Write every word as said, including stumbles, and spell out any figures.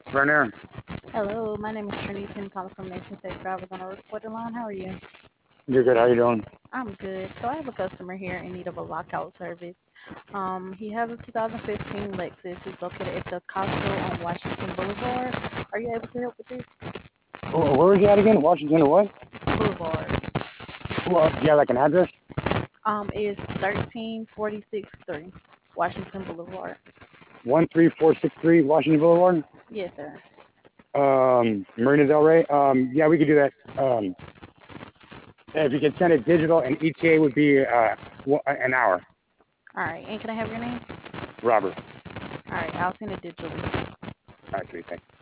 Brenner, Hello, my name is Trinity. I'm calling from Nation Safe Drivers on a recorded line. How are you? you're good. How you doing? I'm good. So I have a customer here in need of a lockout service. Um, he has a two thousand fifteen Lexus. He's located at the Costco on Washington Boulevard. Are you able to help with this? Wh- Where is he at again? Washington or what? Boulevard. Well, do you have like an address? Um, is thirteen forty-six three Washington Boulevard. One three four six three Washington Boulevard, Yes, sir. um, Marina Del Rey. Um, yeah, we could do that. Um, if you could send it digital, and E T A would be uh wa- an hour. All right. And can I have your name? Robert. All right. I'll send it digitally. All right, sweet. Thanks.